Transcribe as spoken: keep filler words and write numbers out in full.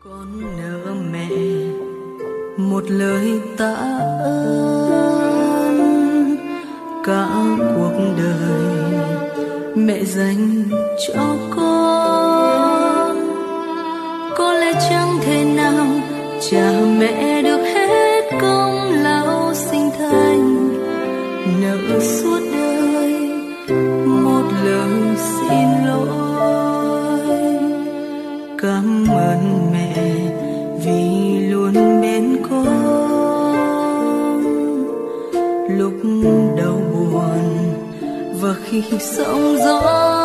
Con nợ mẹ một lời tạ ơn, cả cuộc đời mẹ dành cho con. Có lẽ chẳng thể nào trả mẹ được hết công lao sinh thành, nợ suốt đời một lời xin lỗi. Cảm ơn mẹ vì luôn bên con lúc đau buồn và khi sóng gió